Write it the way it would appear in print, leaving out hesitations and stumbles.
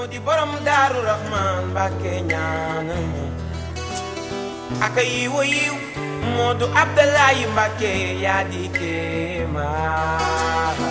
di borom Daaru Rahman Mbàkke ñaanal ñu aka yiwa yiw Moodu Abdalaayi Mbàkke yaa di kéemaan